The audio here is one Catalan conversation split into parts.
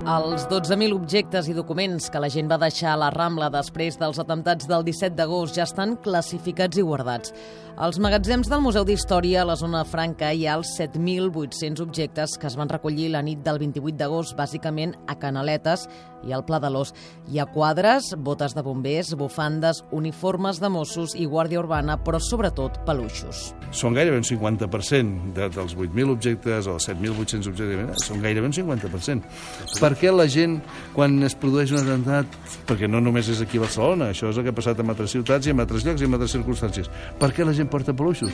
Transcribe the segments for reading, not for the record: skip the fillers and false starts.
Els 12.000 objectes i documents que la gent va deixar a la Rambla després dels atemptats del 17 d'agost ja estan classificats i guardats. Als magatzems del Museu d'Història, a la zona franca, hi ha els 7.800 objectes que es van recollir la nit del 28 d'agost, bàsicament a Canaletes i al Pla de l'Os. Hi ha quadres, botes de bombers, bufandes, uniformes de Mossos i Guàrdia Urbana, però sobretot peluixos. Són gairebé un 50% dels 8.000 objectes o 7.800 objectes, són gairebé un 50%. Per què la gent, quan es produeix un atemptat, perquè no només és aquí a Barcelona, això és el que ha passat en altres ciutats i en altres llocs i en altres circumstàncies, per què la gent porta peluixos?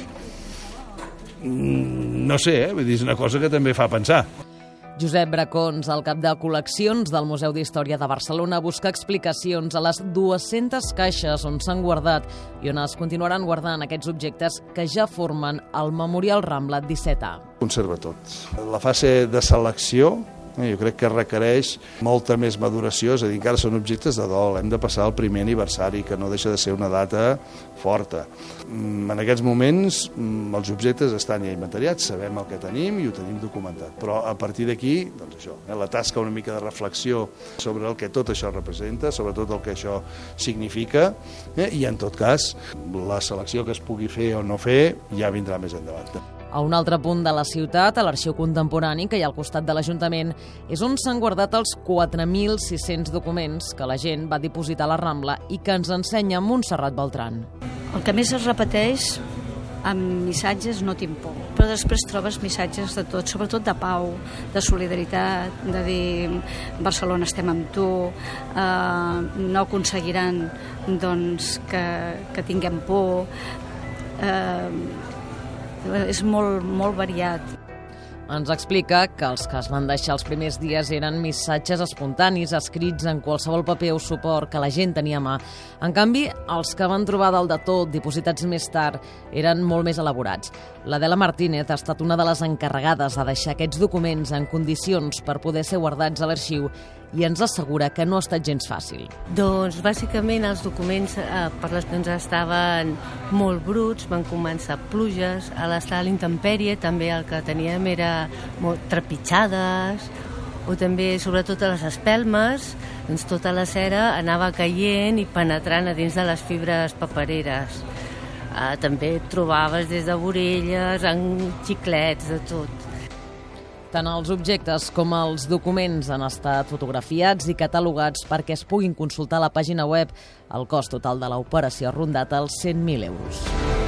No sé, vull dir, és una cosa que també fa pensar. Josep Bracons, el cap de col·leccions del Museu d'Història de Barcelona, busca explicacions a les 200 caixes on s'han guardat i on es continuaran guardant aquests objectes que ja formen el Memorial Rambla 17A. Conserva tot. La fase de selecció jo crec que requereix molta més maduració, és a dir, encara són objectes de dol, hem de passar el primer aniversari, que no deixa de ser una data forta. En aquests moments els objectes estan ja inventariats, sabem el que tenim i ho tenim documentat, però a partir d'aquí, doncs això, la tasca una mica de reflexió sobre el que tot això representa, sobretot el que això significa, i en tot cas, la selecció que es pugui fer o no fer ja vindrà més endavant. A un altre punt de la ciutat, a l'Arxiu Contemporani, que hi ha al costat de l'Ajuntament, és on s'han guardat els 4.600 documents que la gent va dipositar a la Rambla i que ens ensenya Montserrat Beltran. El que més es repeteix amb missatges no tinc por, però després trobes missatges de tot, sobretot de pau, de solidaritat, de dir Barcelona estem amb tu, no aconseguiran doncs, que tinguem por, és molt variat. Ens explica que els que es van deixar els primers dies eren missatges espontanis, escrits en qualsevol paper o suport que la gent tenia a mà. En canvi, els que van trobar dalt de tot, dipositats més tard, eren molt més elaborats. L'Adela Martínez ha estat una de les encarregades de deixar aquests documents en condicions per poder ser guardats a l'arxiu i ens assegura que no ha estat gens fàcil. Doncs bàsicament els documents per les doncs estaven molt bruts, van començar pluges, a l'estar a l'intempèrie també el que teníem era molt trepitjades, o també sobretot a les espelmes, doncs tota la cera anava caient i penetrant a dins de les fibres papereres. També trobaves des de vorelles, en xiclets, de tot. Tant els objectes com els documents han estat fotografiats i catalogats perquè es puguin consultar a la pàgina web. El cost total de l'operació ha rondat els 100.000 euros.